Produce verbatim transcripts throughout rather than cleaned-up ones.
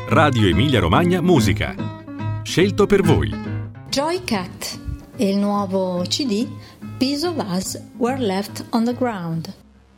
Radio Emilia Romagna Musica. Scelto per voi. Joy Cat e il nuovo C D Piece of Us Were Left on the Ground.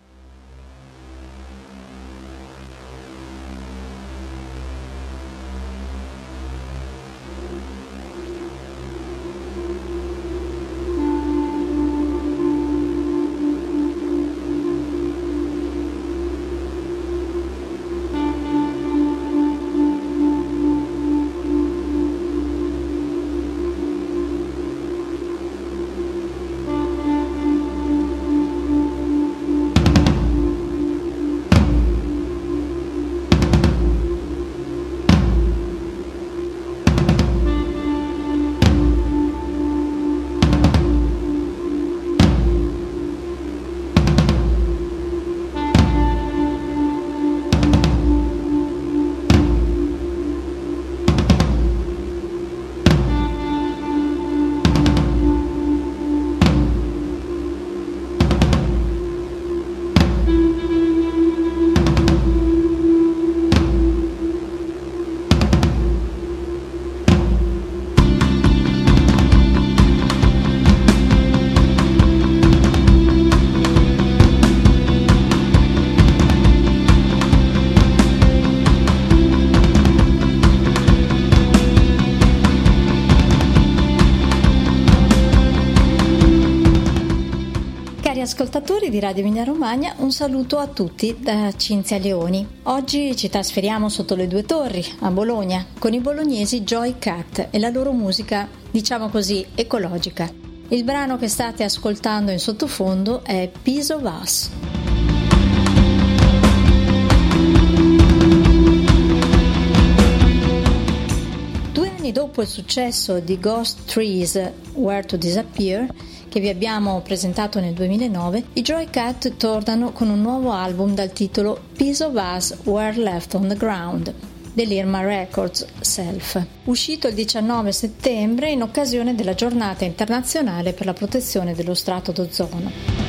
Ascoltatori di Radio Emilia Romagna, un saluto a tutti da Cinzia Leoni. Oggi ci trasferiamo sotto le due torri, a Bologna, con i bolognesi Joy Cat e la loro musica, diciamo così, ecologica. Il brano che state ascoltando in sottofondo è Piece of Us. Due anni dopo il successo di Ghost Trees, Where to Disappear, che vi abbiamo presentato nel duemilanove, i Joy Cat tornano con un nuovo album dal titolo Piece of Us Were Left on the Ground, dell'Irma Records Self, uscito il diciannove settembre in occasione della giornata internazionale per la protezione dello strato d'ozono.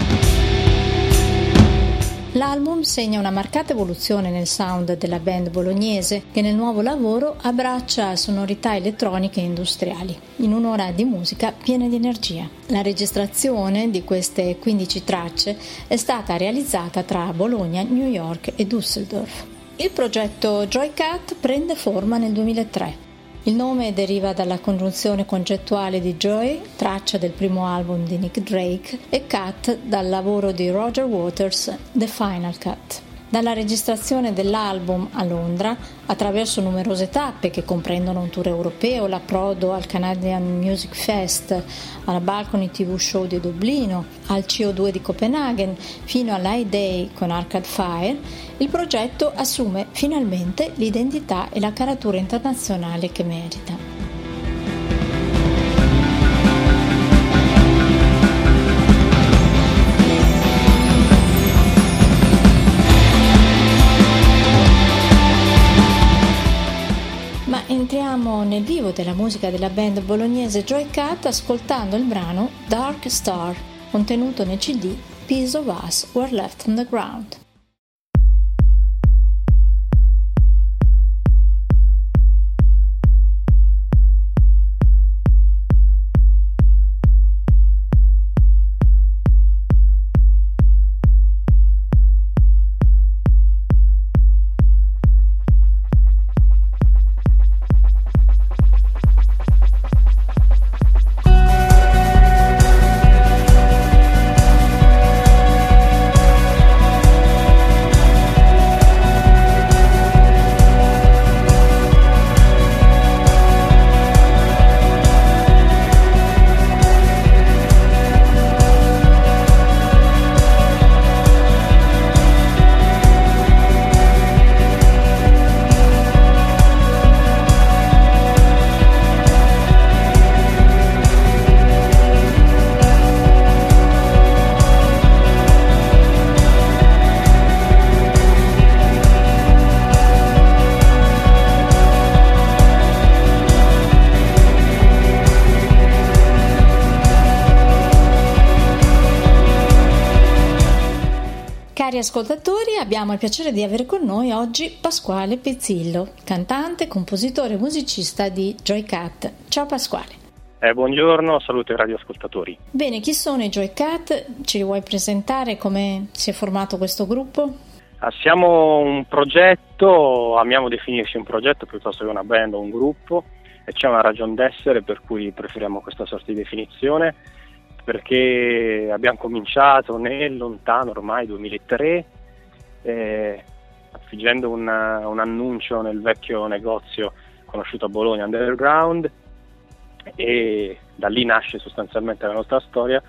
L'album segna una marcata evoluzione nel sound della band bolognese, che nel nuovo lavoro abbraccia sonorità elettroniche e industriali, in un'ora di musica piena di energia. La registrazione di queste quindici tracce è stata realizzata tra Bologna, New York e Düsseldorf. Il progetto Joy Cat prende forma nel duemilatré. Il nome deriva dalla congiunzione concettuale di Joy, traccia del primo album di Nick Drake, e Cat dal lavoro di Roger Waters, The Final Cut. Dalla registrazione dell'album a Londra, attraverso numerose tappe che comprendono un tour europeo, l'approdo al Canadian Music Fest, alla Balcony ti vu Show di Dublino, al C O due di Copenaghen, fino all'I Day con Arcade Fire, il progetto assume finalmente l'identità e la caratura internazionale che merita. Entriamo nel vivo della musica della band bolognese Joy Cat ascoltando il brano Dark Star, contenuto nel C D Piece of Us Were Left on the Ground. We'll be right back. Cari ascoltatori, abbiamo il piacere di avere con noi oggi Pasquale Pezzillo, cantante, compositore e musicista di Joycat. Ciao Pasquale. Eh, buongiorno, saluto i radioascoltatori. Bene, chi sono i Joycat? Ci vuoi presentare come si è formato questo gruppo? Ah, siamo un progetto, amiamo definirci un progetto piuttosto che una band o un gruppo, e c'è una ragione d'essere per cui preferiamo questa sorta di definizione, perché abbiamo cominciato nel lontano ormai duemilatré, eh, affliggendo un, un annuncio nel vecchio negozio conosciuto a Bologna, Underground, e da lì nasce sostanzialmente la nostra storia,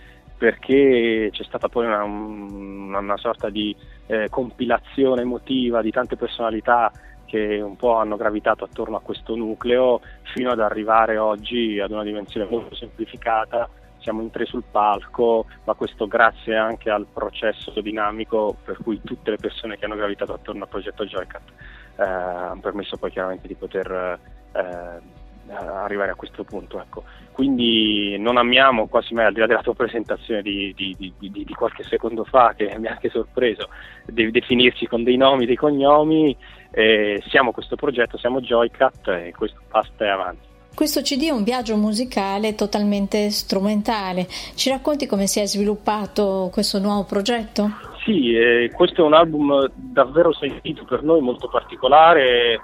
perché c'è stata poi una, una, una sorta di eh, compilazione emotiva di tante personalità che un po' hanno gravitato attorno a questo nucleo, fino ad arrivare oggi ad una dimensione molto semplificata. Siamo in tre sul palco, ma questo grazie anche al processo dinamico per cui tutte le persone che hanno gravitato attorno al progetto Joycat eh, hanno permesso poi chiaramente di poter eh, arrivare a questo punto, ecco. Quindi non amiamo quasi mai, al di là della tua presentazione di, di, di, di, di qualche secondo fa, che mi ha anche sorpreso, devi definirci con dei nomi, dei cognomi. Eh, siamo questo progetto, siamo Joycat, e questo basta e avanti. Questo C D è un viaggio musicale totalmente strumentale. Ci racconti come si è sviluppato questo nuovo progetto? Sì, eh, questo è un album davvero sentito per noi, molto particolare.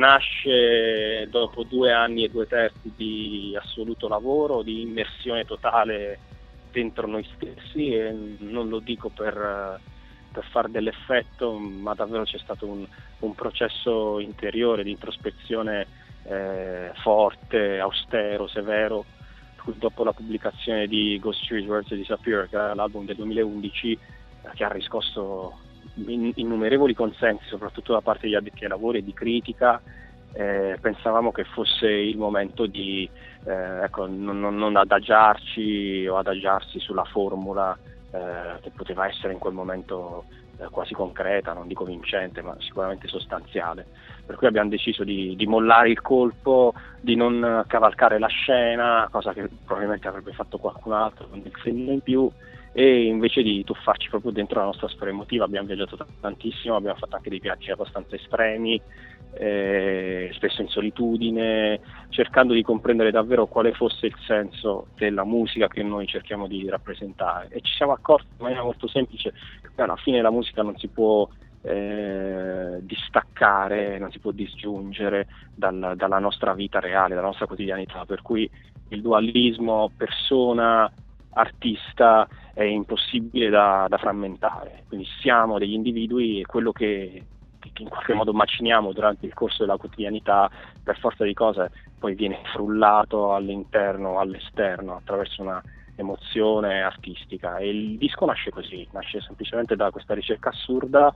Nasce dopo due anni e due terzi di assoluto lavoro, di immersione totale dentro noi stessi, e non lo dico per, per far dell'effetto, ma davvero c'è stato un, un processo interiore di introspezione Eh, forte, austero, severo. Dopo la pubblicazione di Ghost Street Words Disappear, che era l'album del duemilaundici, eh, che ha riscosso in, innumerevoli consensi, soprattutto da parte degli addetti ai lavori e di critica, eh, pensavamo che fosse il momento di eh, ecco, non, non, non adagiarci o adagiarsi sulla formula eh, che poteva essere in quel momento eh, quasi concreta, non dico vincente, ma sicuramente sostanziale. Per cui abbiamo deciso di, di mollare il colpo, di non cavalcare la scena, cosa che probabilmente avrebbe fatto qualcun altro con il segno in più, e invece di tuffarci proprio dentro la nostra storia emotiva. Abbiamo viaggiato tantissimo, abbiamo fatto anche dei viaggi abbastanza estremi, eh, spesso in solitudine, cercando di comprendere davvero quale fosse il senso della musica che noi cerchiamo di rappresentare, e ci siamo accorti in maniera molto semplice che alla fine la musica non si può Eh, distaccare, non si può disgiungere dal, dalla nostra vita reale, dalla nostra quotidianità, per cui il dualismo persona-artista è impossibile da, da frammentare. Quindi siamo degli individui, e quello che, che in qualche modo maciniamo durante il corso della quotidianità, per forza di cose poi viene frullato all'interno, all'esterno, attraverso una emozione artistica. E il disco nasce così, nasce semplicemente da questa ricerca assurda,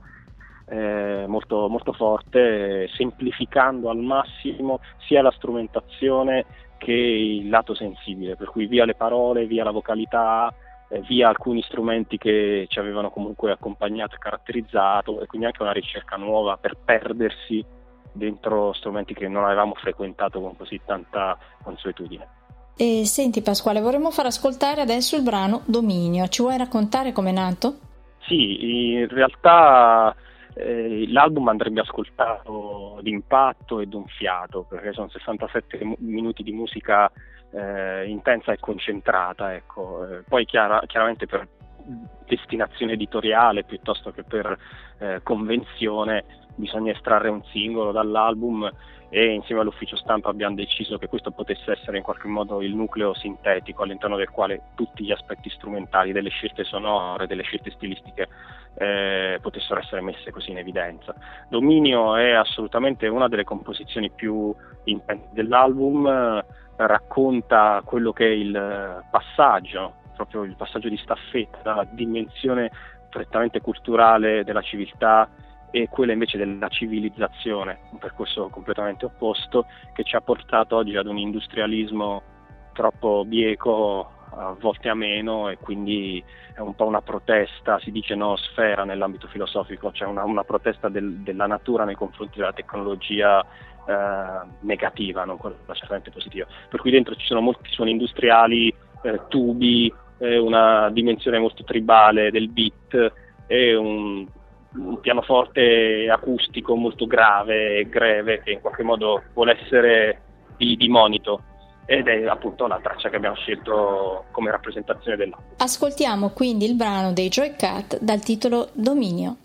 Eh, molto, molto forte, semplificando al massimo sia la strumentazione che il lato sensibile, per cui via le parole, via la vocalità, eh, via alcuni strumenti che ci avevano comunque accompagnato e caratterizzato, e quindi anche una ricerca nuova per perdersi dentro strumenti che non avevamo frequentato con così tanta consuetudine. E senti Pasquale, vorremmo far ascoltare adesso il brano Dominio. Ci vuoi raccontare com'è nato? Sì, in realtà Eh, l'album andrebbe ascoltato d'impatto e d'un fiato, perché sono sessantasette minuti di musica eh, intensa e concentrata, ecco. Eh, poi chiara, chiaramente per destinazione editoriale piuttosto che per eh, convenzione bisogna estrarre un singolo dall'album, e insieme all'ufficio stampa abbiamo deciso che questo potesse essere in qualche modo il nucleo sintetico all'interno del quale tutti gli aspetti strumentali delle scelte sonore, delle scelte stilistiche eh, potessero essere messe così in evidenza. Dominio è assolutamente una delle composizioni più intense dell'album, eh, racconta quello che è il passaggio, proprio il passaggio di staffetta dalla dimensione prettamente culturale della civiltà e quella invece della civilizzazione, un percorso completamente opposto che ci ha portato oggi ad un industrialismo troppo bieco, a volte ameno, e quindi è un po' una protesta, si dice noosfera nell'ambito filosofico, cioè una, una protesta del, della natura nei confronti della tecnologia eh, negativa, non quella certamente positiva. Per cui dentro ci sono molti suoni industriali, eh, tubi, eh, una dimensione molto tribale del beat, e un, un pianoforte acustico molto grave e greve che in qualche modo vuole essere di, di monito, ed è appunto la traccia che abbiamo scelto come rappresentazione dell'album. Ascoltiamo quindi il brano dei Joycat dal titolo Dominio.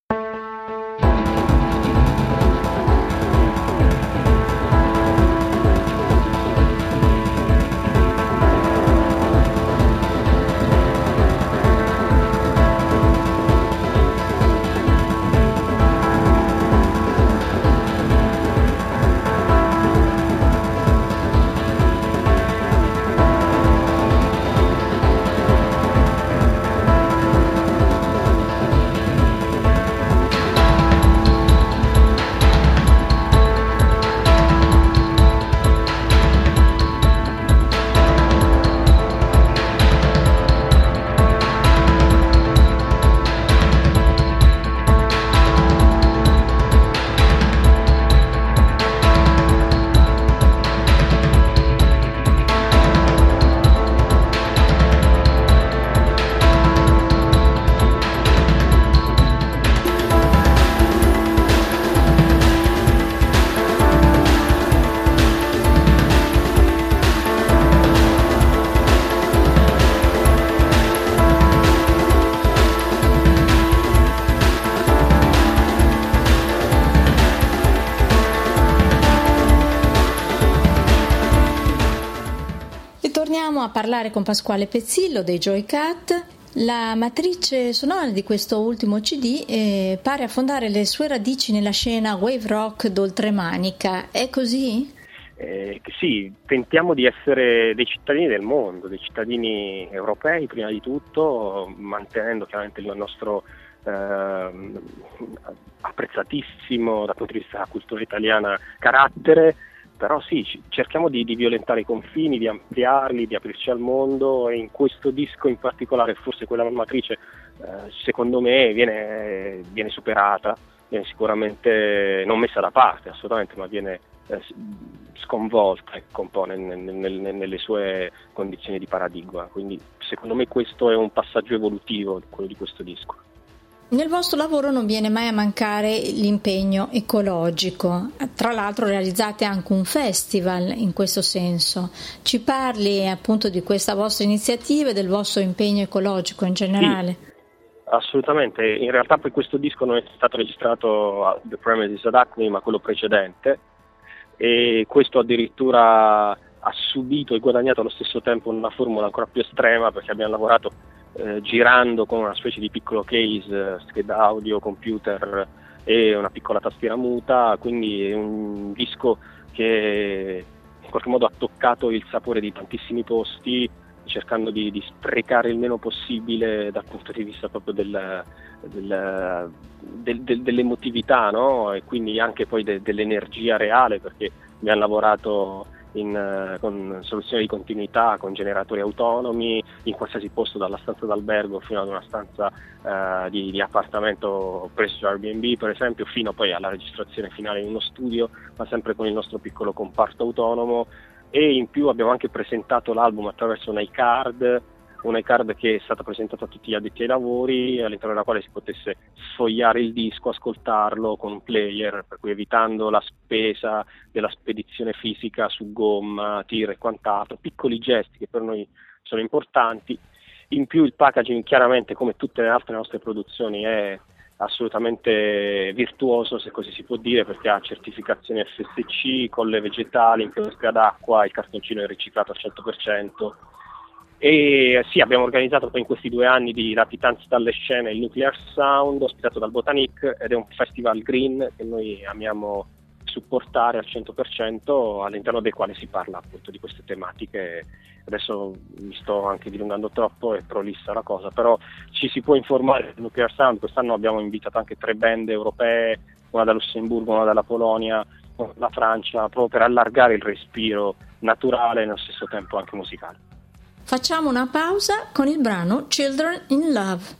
Torniamo a parlare con Pasquale Pezzillo dei Joycat. La matrice sonora di questo ultimo C D eh, pare affondare le sue radici nella scena wave rock d'oltremanica. È così? Eh, sì, tentiamo di essere dei cittadini del mondo, dei cittadini europei prima di tutto, mantenendo chiaramente il nostro eh, apprezzatissimo dal punto di vista della cultura italiana carattere. Però sì, cerchiamo di, di violentare i confini, di ampliarli, di aprirci al mondo, e in questo disco in particolare, forse quella matrice, eh, secondo me viene, viene superata, viene sicuramente non messa da parte assolutamente, ma viene eh, sconvolta, ecco, un po' nel, nel, nel, nelle sue condizioni di paradigma. Quindi secondo me questo è un passaggio evolutivo, quello di questo disco. Nel vostro lavoro non viene mai a mancare l'impegno ecologico, tra l'altro realizzate anche un festival in questo senso. Ci parli appunto di questa vostra iniziativa e del vostro impegno ecologico in generale? Sì, assolutamente, in realtà poi questo disco non è stato registrato a The Premises ad Acme, ma quello precedente, e questo addirittura ha subito e guadagnato allo stesso tempo una formula ancora più estrema, perché abbiamo lavorato Eh, girando con una specie di piccolo case, eh, scheda audio, computer e una piccola tastiera muta, quindi è un disco che in qualche modo ha toccato il sapore di tantissimi posti, cercando di, di sprecare il meno possibile dal punto di vista proprio del, del, del, del, dell'emotività, no? E quindi anche poi de, dell'energia reale, perché abbiamo lavorato In, uh, con soluzioni di continuità, con generatori autonomi in qualsiasi posto, dalla stanza d'albergo fino ad una stanza uh, di, di appartamento presso Airbnb per esempio, fino poi alla registrazione finale in uno studio, ma sempre con il nostro piccolo comparto autonomo. E in più abbiamo anche presentato l'album attraverso un iCard, un iCard che è stato presentato a tutti gli addetti ai lavori, all'interno della quale si potesse sfogliare il disco, ascoltarlo con un player, per cui evitando la spesa della spedizione fisica su gomma, tir e quant'altro, piccoli gesti che per noi sono importanti. In più il packaging, chiaramente come tutte le altre nostre produzioni, è assolutamente virtuoso, se così si può dire, perché ha certificazione F S C, colle vegetali, inchiostri d'acqua, il cartoncino è riciclato al cento per cento. E sì, abbiamo organizzato poi in questi due anni di latitanza dalle scene il Nuclear Sound, ospitato dal Botanic, ed è un festival green che noi amiamo supportare al cento per cento, all'interno del quale si parla appunto di queste tematiche. Adesso mi sto anche dilungando troppo, è prolissa la cosa, però ci si può informare del Nuclear Sound. Quest'anno abbiamo invitato anche tre band europee, una da Lussemburgo, una dalla Polonia, una dalla Francia, proprio per allargare il respiro naturale e nello stesso tempo anche musicale. Facciamo una pausa con il brano Children in Love.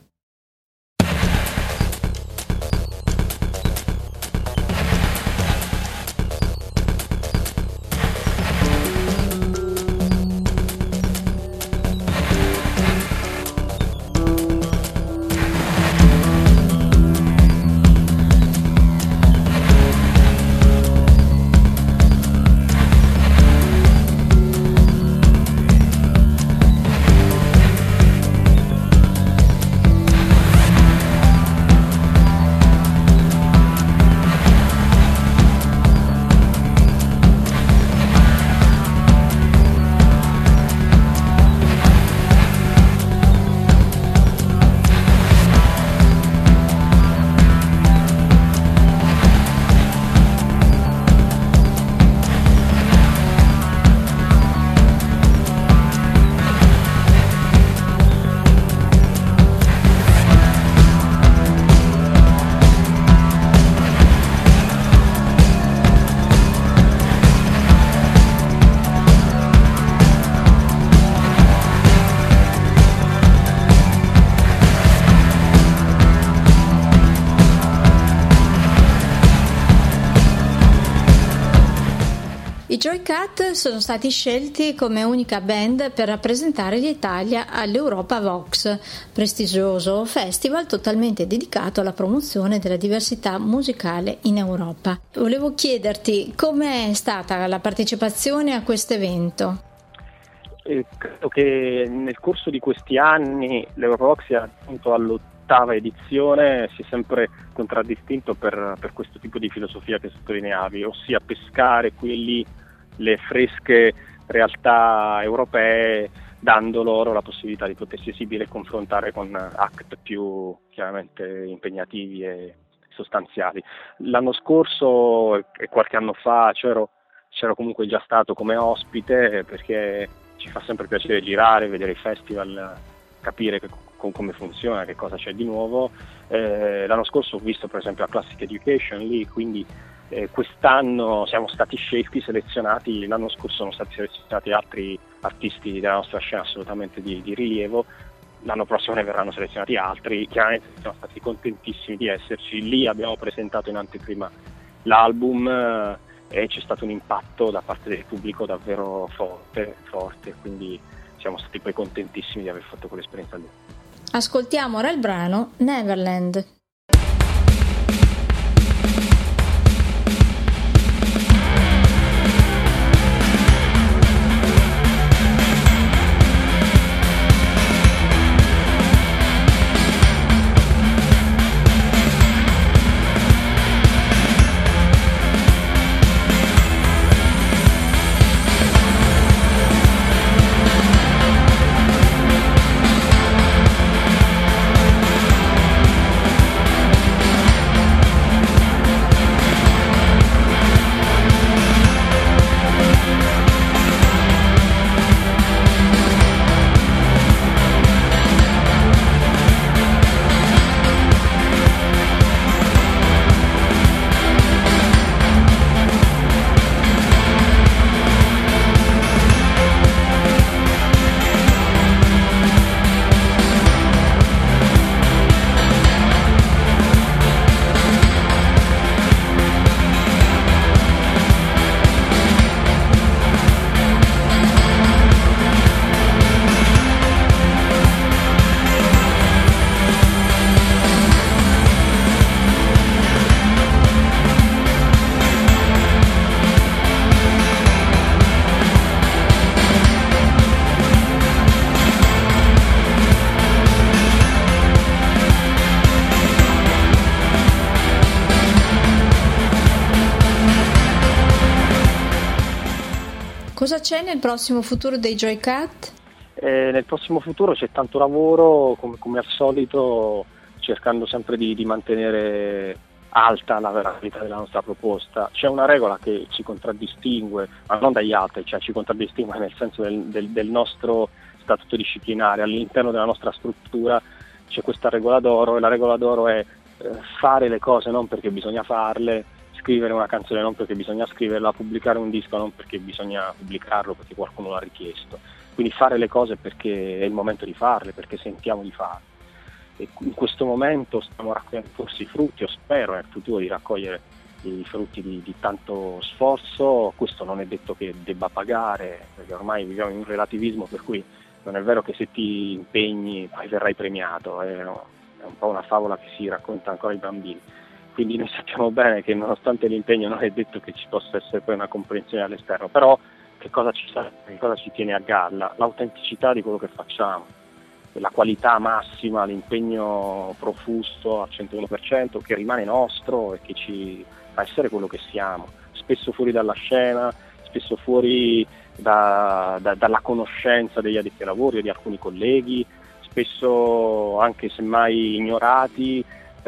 I Joycat sono stati scelti come unica band per rappresentare l'Italia all'Europa Vox, prestigioso festival totalmente dedicato alla promozione della diversità musicale in Europa. Volevo chiederti com'è stata la partecipazione a questo evento. Eh, credo che nel corso di questi anni l'Eurovox sia appunto all'ottava edizione, si è sempre contraddistinto per, per questo tipo di filosofia che sottolineavi, ossia pescare quelli le fresche realtà europee, dando loro la possibilità di potersi esibire e confrontare con act più chiaramente impegnativi e sostanziali. L'anno scorso e qualche anno fa c'ero, c'ero comunque già stato come ospite, perché ci fa sempre piacere girare, vedere i festival, capire che, con, come funziona, che cosa c'è di nuovo. Eh, l'anno scorso ho visto per esempio la Classic Education lì, quindi Eh, quest'anno siamo stati scelti, selezionati, l'anno scorso sono stati selezionati altri artisti della nostra scena assolutamente di, di rilievo, l'anno prossimo ne verranno selezionati altri, chiaramente siamo stati contentissimi di esserci, lì abbiamo presentato in anteprima l'album eh, e c'è stato un impatto da parte del pubblico davvero forte, forte, quindi siamo stati poi contentissimi di aver fatto quell'esperienza lì. Ascoltiamo ora il brano Neverland. Cosa c'è nel prossimo futuro dei Joycat? Eh, nel prossimo futuro c'è tanto lavoro, come, come al solito, cercando sempre di, di mantenere alta la veracità della nostra proposta. C'è una regola che ci contraddistingue, ma non dagli altri, cioè ci contraddistingue nel senso del, del, del nostro statuto disciplinare. All'interno della nostra struttura c'è questa regola d'oro, e la regola d'oro è eh, fare le cose non perché bisogna farle, scrivere una canzone non perché bisogna scriverla, pubblicare un disco non perché bisogna pubblicarlo, perché qualcuno l'ha richiesto. Quindi fare le cose perché è il momento di farle, perché sentiamo di farle. E in questo momento stiamo raccogliendo forse i frutti, o spero nel futuro di raccogliere i frutti di, di tanto sforzo. Questo non è detto che debba pagare, perché ormai viviamo in un relativismo per cui non è vero che se ti impegni poi verrai premiato, è, no? È un po' una favola che si racconta ancora ai bambini. Quindi noi sappiamo bene che nonostante l'impegno non è detto che ci possa essere poi una comprensione all'esterno, però che cosa ci sa, che cosa ci tiene a galla? L'autenticità di quello che facciamo, la qualità massima, l'impegno profuso al centouno per cento che rimane nostro e che ci fa essere quello che siamo, spesso fuori dalla scena, spesso fuori da, da, dalla conoscenza degli addetti ai lavori o di alcuni colleghi, spesso anche semmai ignorati,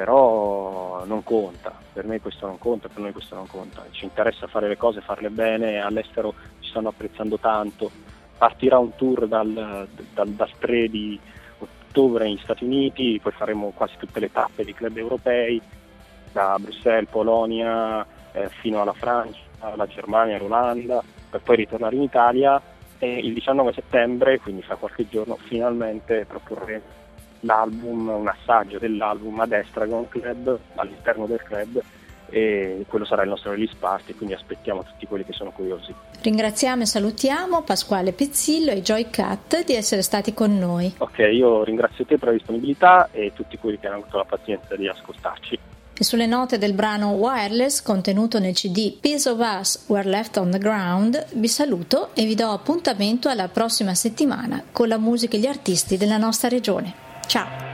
però non conta, per me questo non conta, per noi questo non conta, ci interessa fare le cose, farle bene, all'estero ci stanno apprezzando tanto, partirà un tour dal, dal, dal tre di ottobre negli Stati Uniti, poi faremo quasi tutte le tappe dei club europei, da Bruxelles, Polonia, eh, fino alla Francia, alla Germania, all'Olanda, per poi ritornare in Italia e il diciannove settembre, quindi fra qualche giorno, finalmente proporremo l'album, un assaggio dell'album ad Estragon Club, all'interno del club, e quello sarà il nostro release party, quindi aspettiamo tutti quelli che sono curiosi. Ringraziamo e salutiamo Pasquale Pezzillo e Joy Cat di essere stati con noi. Ok, io ringrazio te per la disponibilità e tutti quelli che hanno avuto la pazienza di ascoltarci. E sulle note del brano Wireless contenuto nel C D Piece of Us Were Left on the Ground vi saluto e vi do appuntamento alla prossima settimana con la musica e gli artisti della nostra regione. Ciao!